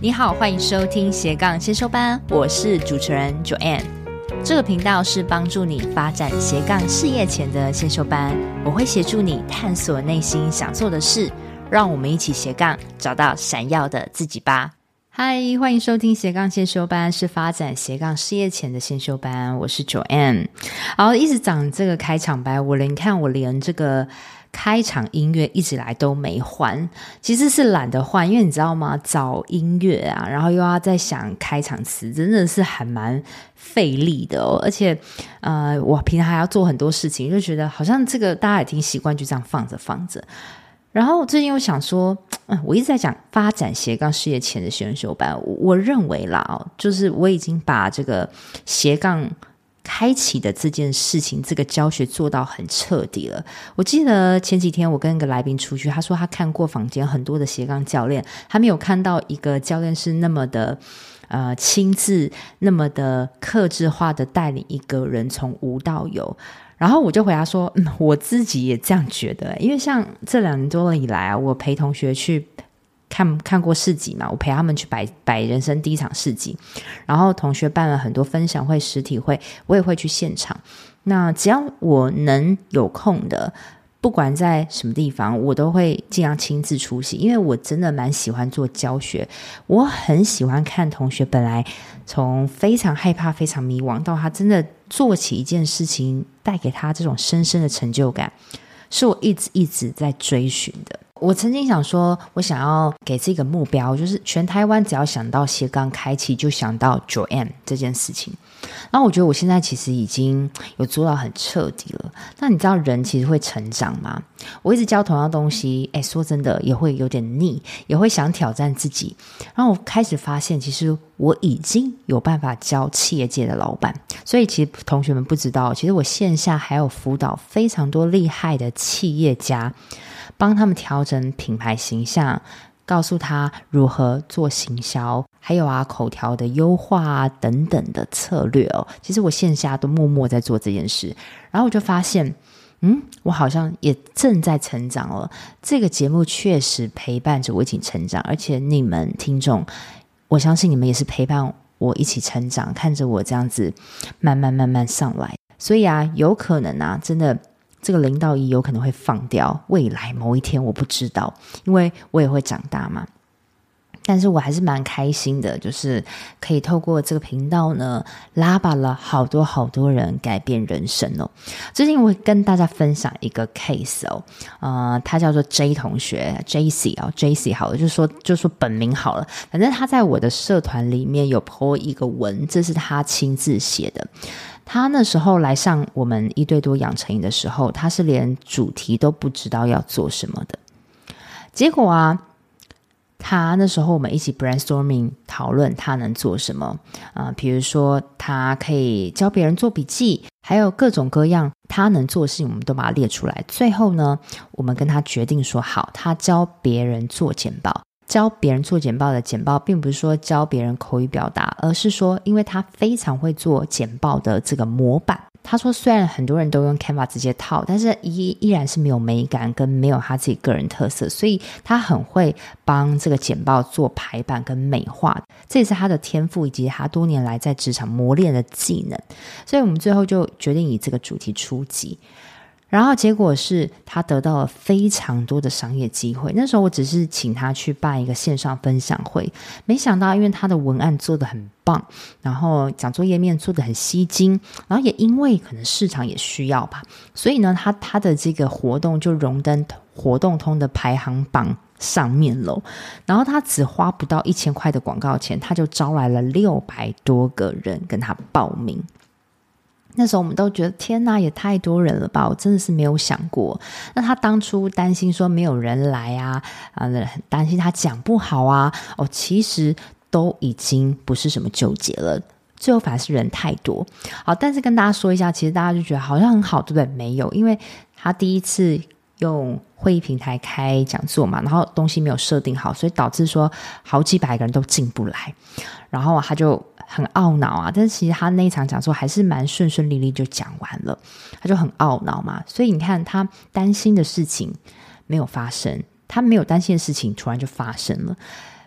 你好，欢迎收听斜杠先修班，我是主持人 Joanne。这个频道是帮助你发展斜杠事业前的先修班，我会协助你探索内心想做的事，让我们一起斜杠找到闪耀的自己吧。嗨，欢迎收听斜杠先修班，是发展斜杠事业前的先修班，我是 Joanne。好，一直讲这个开场白，我连这个开场音乐一直来都没换，其实是懒得换，因为你知道吗，找音乐啊，然后又要再想开场词，真的是还蛮费力的哦。而且我平常还要做很多事情，就觉得好像这个大家也挺习惯，就这样放着。然后最近又想说，我一直在讲发展斜杠事业前的先修班，我认为啦，就是我已经把这个斜杠开启的这件事情，这个教学做到很彻底了。我记得前几天我跟一个来宾出去，他说他看过坊间很多的斜杠教练，他没有看到一个教练是那么的亲自，那么的客制化的带领一个人从无到有。然后我就回答说，我自己也这样觉得，因为像这2年多了以来啊，我陪同学去看过市集嘛，我陪他们去摆人生第一场市集，然后同学办了很多分享会、实体会，我也会去现场。那只要我能有空的，不管在什么地方，我都会尽量亲自出席，因为我真的蛮喜欢做教学，我很喜欢看同学本来从非常害怕、非常迷惘，到他真的做起一件事情，带给他这种深深的成就感，是我一直在追寻的。我曾经想说，我想要给这个目标，就是全台湾只要想到斜杠开启，就想到 Joanne 这件事情。然后我觉得我现在其实已经有做到很彻底了。那你知道人其实会成长吗？我一直教同样东西，说真的也会有点腻，也会想挑战自己。然后我开始发现，其实我已经有办法教企业界的老板。所以其实同学们不知道，其实我线下还有辅导非常多厉害的企业家，帮他们调整品牌形象，告诉他如何做行销，还有口条的优化等等的策略哦。其实我线下都默默在做这件事，然后我就发现我好像也正在成长了。这个节目确实陪伴着我一起成长，而且你们听众，我相信你们也是陪伴我一起成长，看着我这样子慢慢上来。所以有可能真的这个0到1有可能会放掉，未来某一天我不知道，因为我也会长大嘛。但是我还是蛮开心的，就是可以透过这个频道呢，拉拔了好多人，改变人生哦。最近我会跟大家分享一个 case 哦，他叫做 J 同学 JC 好了，就说本名好了，反正他在我的社团里面有 po 一个文，这是他亲自写的。他那时候来上我们1对多养成营的时候，他是连主题都不知道要做什么的。结果他那时候我们一起 brainstorming 讨论他能做什么比如说他可以教别人做笔记，还有各种各样他能做的事情，我们都把它列出来。最后呢，我们跟他决定说，好，他教别人做简报。教别人做简报的简报并不是说教别人口语表达，而是说因为他非常会做简报的这个模板。他说虽然很多人都用 Canva 直接套，但是依然是没有美感跟没有他自己个人特色，所以他很会帮这个简报做排版跟美化，这也是他的天赋以及他多年来在职场磨练的技能。所以我们最后就决定以这个主题出击，然后结果是他得到了非常多的商业机会。那时候我只是请他去办一个线上分享会，没想到因为他的文案做得很棒，然后讲座页面做得很吸睛，然后也因为可能市场也需要吧，所以呢他的这个活动就荣登活动通的排行榜上面了。然后他只花不到1000块的广告钱，他就招来了600多个人跟他报名。那时候我们都觉得天哪，也太多人了吧，我真的是没有想过。那他当初担心说没有人来担心他讲不好其实都已经不是什么纠结了，最后反而是人太多。好，但是跟大家说一下，其实大家就觉得好像很好，对不对？没有，因为他第一次用会议平台开讲座嘛，然后东西没有设定好，所以导致说好几百个人都进不来，然后他就很懊恼但是其实他那一场讲座还是蛮顺利利就讲完了，他就很懊恼嘛。所以你看他担心的事情没有发生，他没有担心的事情突然就发生了。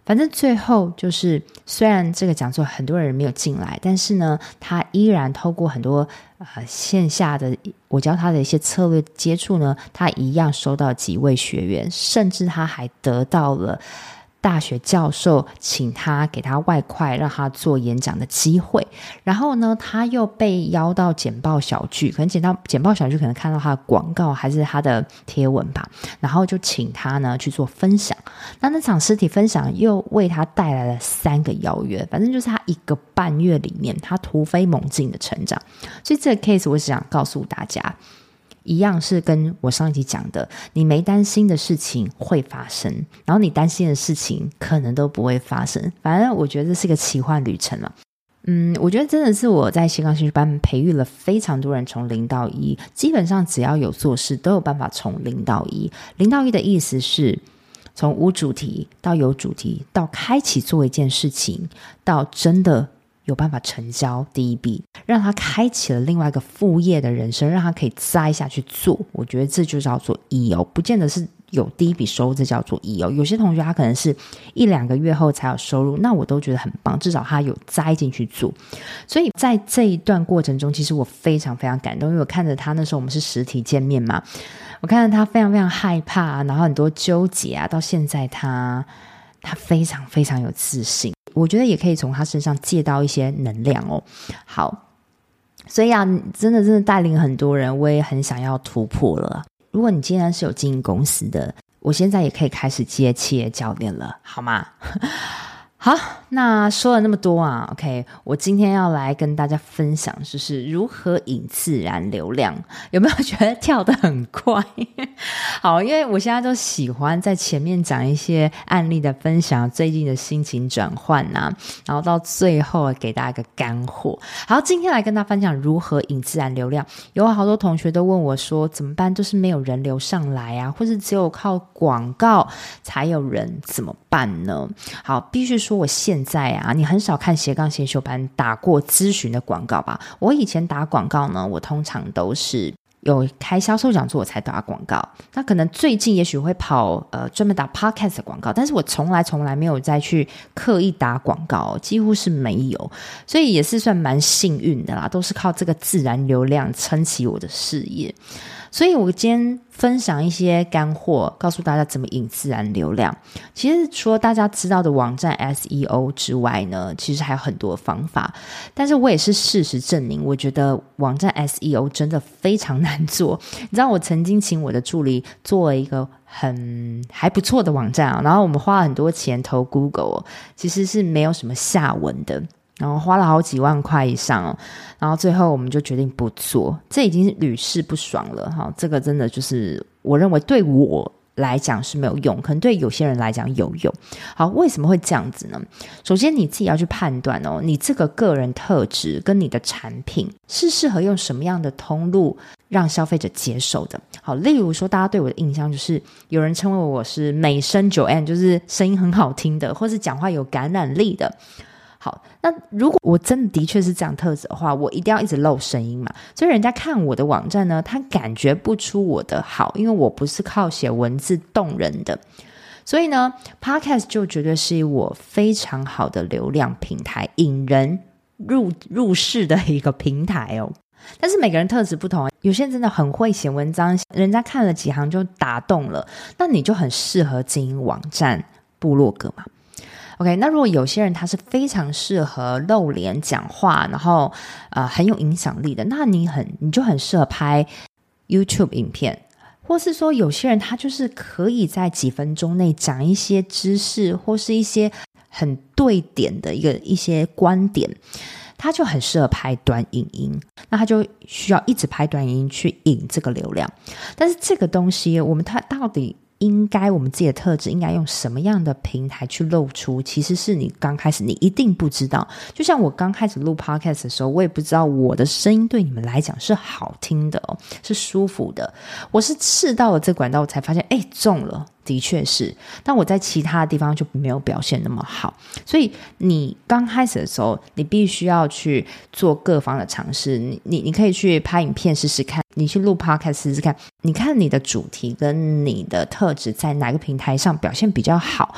反正最后就是虽然这个讲座很多人没有进来，但是呢他依然透过很多线下的我教他的一些策略接触呢，他一样收到几位学员，甚至他还得到了大学教授请他给他外快让他做演讲的机会。然后呢他又被邀到简报小聚，可能简报小聚可能看到他的广告还是他的贴文吧，然后就请他呢去做分享。那场实体分享又为他带来了3个邀约，反正就是他1个半月里面他突飞猛进的成长。所以这个 case 我是想告诉大家，一样是跟我上一集讲的，你没担心的事情会发生，然后你担心的事情可能都不会发生。反正我觉得这是个奇幻旅程了。我觉得真的是我在斜杠兴趣班培育了非常多人从0到1，基本上只要有做事都有办法从0到1。0到1的意思是从无主题到有主题，到开启做一件事情，到真的有办法成交第一笔，让他开启了另外一个副业的人生，让他可以栽下去做。我觉得这就叫做1哦，不见得是有第一笔收入，这叫做1哦。有些同学他可能是1-2个月后才有收入，那我都觉得很棒，至少他有栽进去做。所以在这一段过程中，其实我非常非常感动，因为我看着他那时候我们是实体见面嘛，我看着他非常非常害怕，然后很多纠结啊，到现在他非常非常有自信。我觉得也可以从他身上借到一些能量哦。好，所以啊，真的带领很多人，我也很想要突破了。如果你既然是有经营公司的，我现在也可以开始接企业教练了，好吗？好，那说了那么多啊 OK， 我今天要来跟大家分享就是如何引自然流量。有没有觉得跳得很快？好，因为我现在都喜欢在前面讲一些案例的分享，最近的心情转换啊，然后到最后给大家一个干货。好，今天来跟大家分享如何引自然流量。有好多同学都问我说怎么办，就是没有人流上来啊，或是只有靠广告才有人，怎么办呢？好，必须说我现在啊，你很少看斜杠先修班打过咨询的广告吧？我以前打广告呢，我通常都是有开销售讲座我才打广告，那可能最近也许会跑专门打 podcast 的广告，但是我从来没有再去刻意打广告，几乎是没有，所以也是算蛮幸运的啦，都是靠这个自然流量撑起我的事业。所以我今天分享一些干货，告诉大家怎么引自然流量。其实除了大家知道的网站 SEO 之外呢，其实还有很多方法，但是我也是事实证明，我觉得网站 SEO 真的非常难做。你知道我曾经请我的助理做了一个还不错的网站啊，然后我们花了很多钱投 Google， 其实是没有什么下文的，然后花了好几万块以上哦，然后最后我们就决定不做，这已经是屡试不爽了哈。这个真的就是我认为对我来讲是没有用，可能对有些人来讲有用。好，为什么会这样子呢？首先你自己要去判断哦，你这个个人特质跟你的产品是适合用什么样的通路让消费者接受的。好，例如说大家对我的印象就是有人称为我是美声Joanne，就是声音很好听的，或是讲话有感染力的。好，那如果我真的确是这样特质的话，我一定要一直露声音嘛，所以人家看我的网站呢，他感觉不出我的好，因为我不是靠写文字动人的。所以呢 Podcast 就绝对是我非常好的流量平台，引人入室的一个平台哦。但是每个人特质不同，有些人真的很会写文章，人家看了几行就打动了，那你就很适合经营网站部落格嘛。OK， 那如果有些人他是非常适合露脸讲话，然后很有影响力的，那你就很适合拍 YouTube 影片，或是说有些人他就是可以在几分钟内讲一些知识，或是一些很对点的一些观点，他就很适合拍短影音，那他就需要一直拍短影音去引这个流量。但是这个东西我们到底我们自己的特质应该用什么样的平台去露出，其实是你刚开始你一定不知道。就像我刚开始录 podcast 的时候，我也不知道我的声音对你们来讲是好听的哦，是舒服的。我是试到了这管道我才发现中了，的确是，但我在其他的地方就没有表现那么好。所以你刚开始的时候你必须要去做各方的尝试，你可以去拍影片试试看，你去录 podcast 试试看，你看你的主题跟你的特质在哪个平台上表现比较好，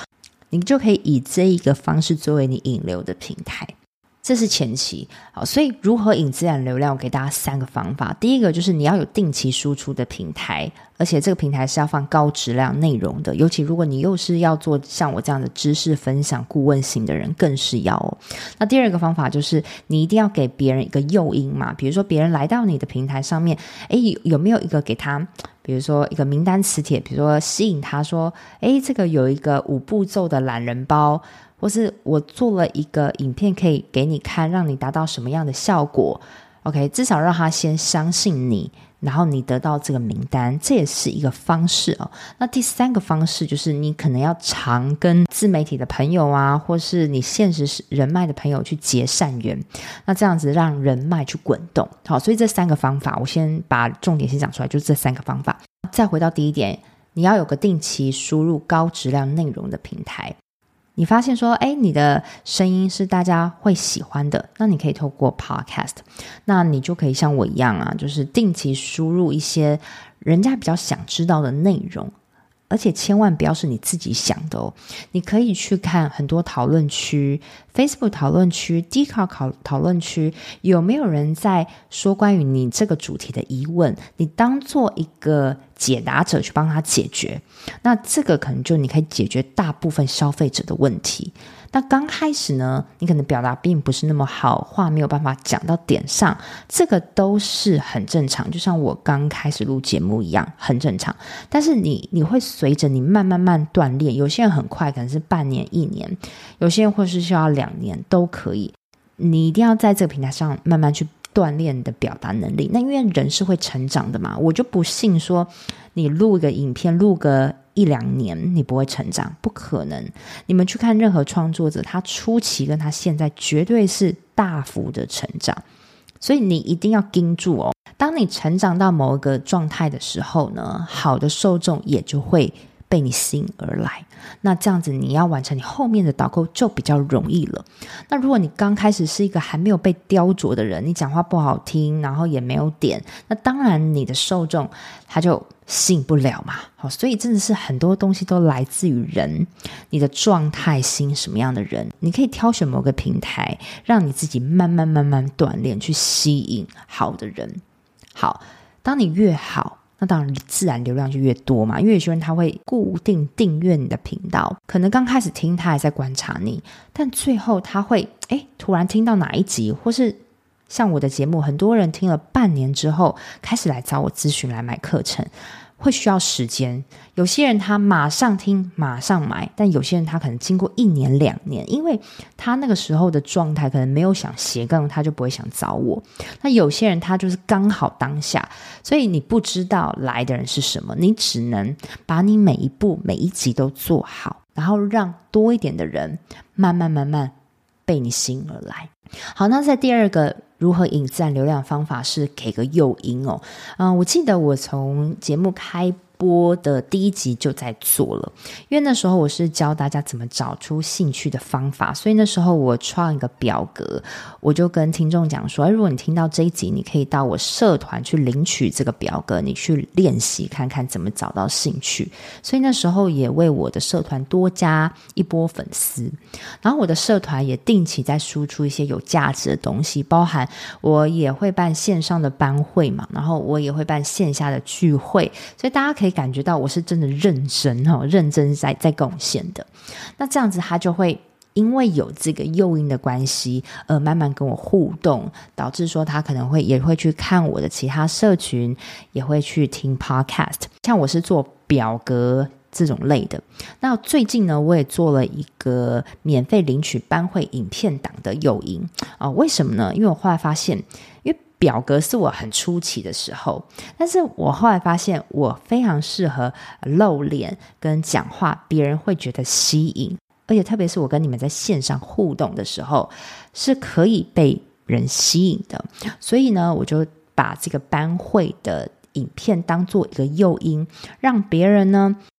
你就可以以这一个方式作为你引流的平台。这是前期。好，所以如何引自然流量，我给大家3个方法。第一个就是你要有定期输出的平台，而且这个平台是要放高质量内容的，尤其如果你又是要做像我这样的知识分享顾问型的人，更是要哦。那第二个方法就是你一定要给别人一个诱因嘛，比如说别人来到你的平台上面，有没有一个给他，比如说一个名单磁铁，比如说吸引他说这个有一个5步骤的懒人包，或是我做了一个影片可以给你看，让你达到什么样的效果。 OK， 至少让他先相信你，然后你得到这个名单，这也是一个方式哦。那第3个方式就是你可能要常跟自媒体的朋友啊，或是你现实人脉的朋友去结善缘，那这样子让人脉去滚动。好，所以这3个方法我先把重点先讲出来，就是这3个方法。再回到第一点，你要有个定期输入高质量内容的平台。你发现说你的声音是大家会喜欢的，那你可以透过 podcast， 那你就可以像我一样啊，就是定期输入一些人家比较想知道的内容，而且千万不要是你自己想的哦。你可以去看很多讨论区， Facebook 讨论区， Dcard 讨论区，有没有人在说关于你这个主题的疑问，你当做一个解答者去帮他解决，那这个可能就你可以解决大部分消费者的问题。那刚开始呢，你可能表达并不是那么好，话没有办法讲到点上，这个都是很正常，就像我刚开始录节目一样，很正常。但是你会随着你慢慢锻炼，有些人很快，可能是半年1年，有些人或是需要2年都可以。你一定要在这个平台上慢慢去锻炼你的表达能力。那因为人是会成长的嘛，我就不信说你录一个影片录个1-2年你不会成长，不可能。你们去看任何创作者，他初期跟他现在绝对是大幅的成长，所以你一定要盯住哦。当你成长到某一个状态的时候呢，好的受众也就会被你吸引而来，那这样子你要完成你后面的导购就比较容易了。那如果你刚开始是一个还没有被雕琢的人，你讲话不好听，然后也没有点，那当然你的受众他就吸引不了嘛。好，所以真的是很多东西都来自于人，你的状态吸引什么样的人，你可以挑选某个平台，让你自己慢慢锻炼，去吸引好的人。好，当你越好，那当然自然流量就越多嘛，因为有些人他会固定订阅你的频道，可能刚开始听他还在观察你，但最后他会突然听到哪一集，或是像我的节目，很多人听了半年之后开始来找我咨询，来买课程，会需要时间。有些人他马上听马上买，但有些人他可能经过1年2年，因为他那个时候的状态可能没有想斜杠，他就不会想找我。那有些人他就是刚好当下，所以你不知道来的人是什么，你只能把你每一步每一集都做好，然后让多一点的人慢慢被你吸引而来。好，那在第2个如何引自然流量的方法是给个诱因哦。我记得我从节目开播的第1集就在做了，因为那时候我是教大家怎么找出兴趣的方法，所以那时候我创一个表格，我就跟听众讲说，如果你听到这一集，你可以到我社团去领取这个表格，你去练习看看怎么找到兴趣。所以那时候也为我的社团多加一波粉丝，然后我的社团也定期在输出一些有价值的东西，包含我也会办线上的班会嘛，然后我也会办线下的聚会，所以大家可以感觉到我是真的认真在贡献的。那这样子他就会因为有这个诱因的关系慢慢跟我互动，导致说他可能也会去看我的其他社群，也会去听 podcast。 像我是做表格这种类的。那最近呢，我也做了一个免费领取班会影片档的诱因为什么呢？因为我后来发现，因为表格是我很初期的时候，但是我后来发现我非常适合露脸跟讲话，别人会觉得吸引，而且特别是我跟你们在线上互动的时候是可以被人吸引的。所以呢，我就把这个班会的影片当做一个诱因，让别人呢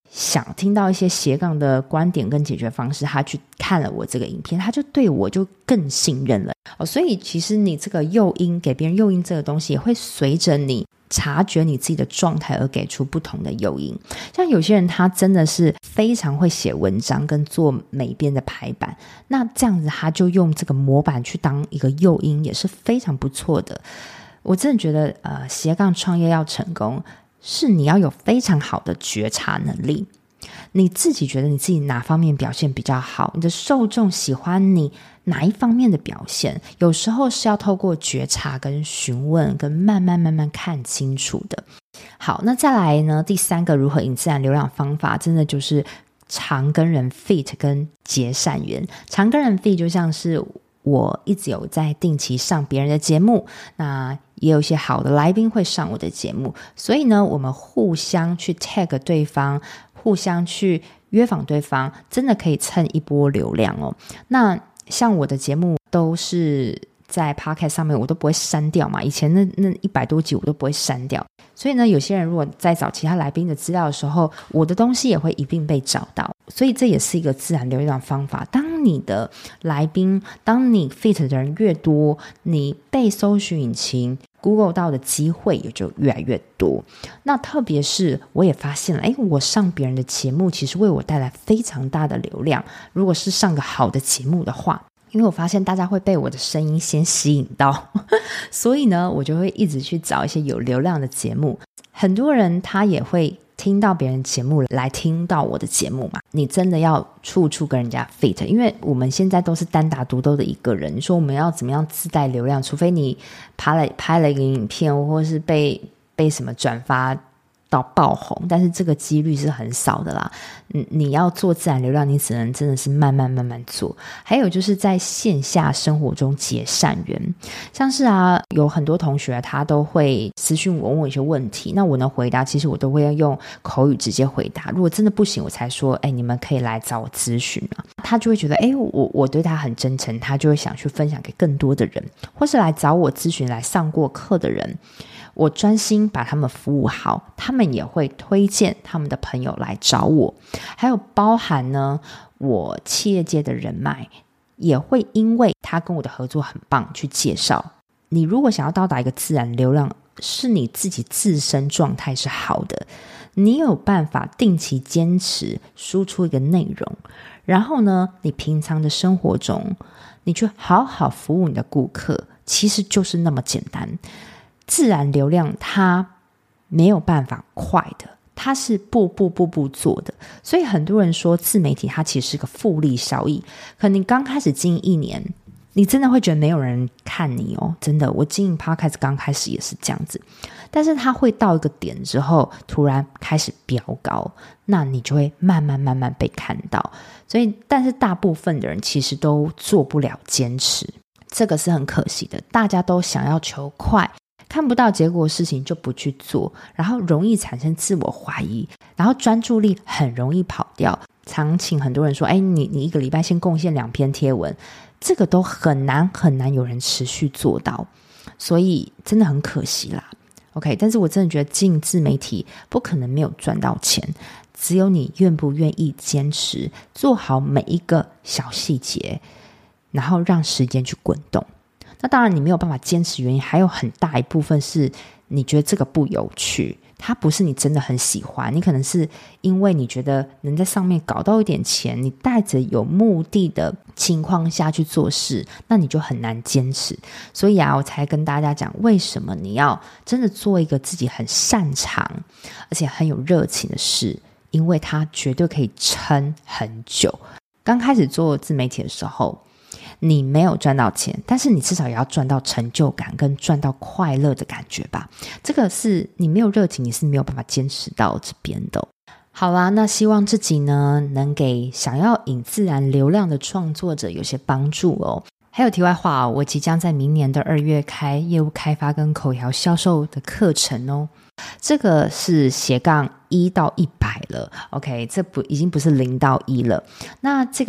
想听到一些斜杠的观点跟解决方式，他去看了我这个影片，他就对我就更信任了所以其实你这个诱因，给别人诱因这个东西也会随着你察觉你自己的状态而给出不同的诱因。像有些人他真的是非常会写文章跟做美编的排版，那这样子他就用这个模板去当一个诱因，也是非常不错的。我真的觉得斜杠创业要成功，是你要有非常好的觉察能力。你自己觉得你自己哪方面表现比较好，你的受众喜欢你哪一方面的表现，有时候是要透过觉察跟询问跟慢慢看清楚的。好，那再来呢，第3个如何引自然流量方法，真的就是常跟人 fit 跟结善缘。常跟人 fit 就像是我一直有在定期上别人的节目，那也有一些好的来宾会上我的节目，所以呢我们互相去 tag 对方，互相去约访对方，真的可以蹭一波流量那像我的节目都是在 podcast 上面我都不会删掉嘛，以前那100多集我都不会删掉，所以呢有些人如果在找其他来宾的资料的时候，我的东西也会一并被找到，所以这也是一个自然流量方法。当你的来宾，当你 fit 的人越多，你被搜寻引擎 Google 到的机会也就越来越多。那特别是我也发现了我上别人的节目其实为我带来非常大的流量，如果是上个好的节目的话，因为我发现大家会被我的声音先吸引到所以呢我就会一直去找一些有流量的节目。很多人他也会听到别人节目来听到我的节目嘛，你真的要处处跟人家 fit， 因为我们现在都是单打独斗的一个人，你说我们要怎么样自带流量，除非你拍了一个影片或是被什么转发到爆红，但是这个几率是很少的啦。你要做自然流量，你只能真的是慢慢做。还有就是在线下生活中结善缘，像是有很多同学他都会私讯我，问我一些问题，那我能回答其实我都会用口语直接回答，如果真的不行我才说你们可以来找我咨询他就会觉得我对他很真诚，他就会想去分享给更多的人，或是来找我咨询来上过课的人，我专心把他们服务好，他们也会推荐他们的朋友来找我。还有包含呢，我企业界的人脉也会因为他跟我的合作很棒去介绍。你如果想要到达一个自然流量，是你自己自身状态是好的，你有办法定期坚持输出一个内容，然后呢你平常的生活中你去好好服务你的顾客，其实就是那么简单。自然流量它没有办法快的，它是步步做的，所以很多人说自媒体它其实是个复利效益。可能你刚开始经营1年，你真的会觉得没有人看你真的，我经营 podcast 刚开始也是这样子，但是它会到一个点之后突然开始飙高，那你就会慢慢被看到。所以但是大部分的人其实都做不了坚持，这个是很可惜的。大家都想要求快，看不到结果的事情就不去做，然后容易产生自我怀疑，然后专注力很容易跑掉。常请很多人说你一个礼拜先贡献2篇贴文，这个都很难有人持续做到，所以真的很可惜啦。 OK， 但是我真的觉得经营自媒体不可能没有赚到钱，只有你愿不愿意坚持做好每一个小细节，然后让时间去滚动。那当然你没有办法坚持原因还有很大一部分是你觉得这个不有趣，它不是你真的很喜欢，你可能是因为你觉得能在上面搞到一点钱，你带着有目的的情况下去做事，那你就很难坚持。所以我才跟大家讲为什么你要真的做一个自己很擅长而且很有热情的事，因为它绝对可以撑很久。刚开始做自媒体的时候你没有赚到钱，但是你至少也要赚到成就感跟赚到快乐的感觉吧，这个是你没有热情你是没有办法坚持到这边的。好啦，那希望这集呢能给想要引自然流量的创作者有些帮助还有题外话我即将在明年的2月开业务开发跟口条销售的课程这个是斜杠1到100了 OK， 这已经不是0到1了。那这个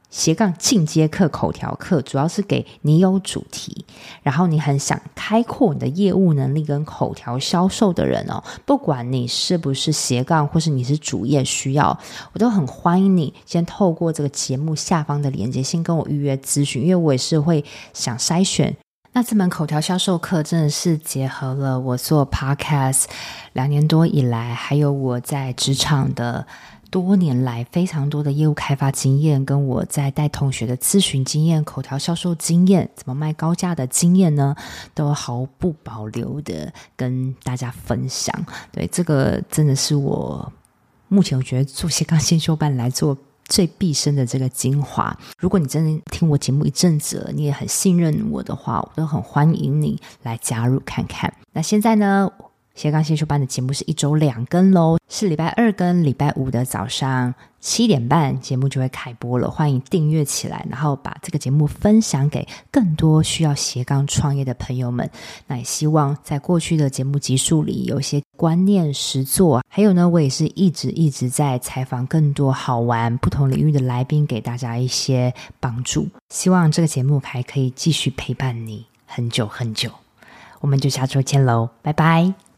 斜杠进阶课口条课，主要是给你有主题，然后你很想开阔你的业务能力跟口条销售的人哦，不管你是不是斜杠或是你是主业需要，我都很欢迎你先透过这个节目下方的连结先跟我预约咨询，因为我也是会想筛选。那这门口条销售课真的是结合了我做 podcast 2年多以来，还有我在职场的多年来非常多的业务开发经验，跟我在带同学的咨询经验、口条销售经验、怎么卖高价的经验呢，都毫不保留的跟大家分享。对，这个真的是我目前我觉得做斜杠先修班来做最毕生的这个精华。如果你真的听我节目一阵子了，你也很信任我的话，我都很欢迎你来加入看看。那现在呢，斜杠先修班的节目是1周2更咯，是礼拜2跟礼拜5的早上7点半节目就会开播了，欢迎订阅起来，然后把这个节目分享给更多需要斜杠创业的朋友们。那也希望在过去的节目集数里有一些观念实作，还有呢，我也是一直在采访更多好玩不同领域的来宾，给大家一些帮助。希望这个节目还可以继续陪伴你很久很久。我们就下周见咯，拜拜。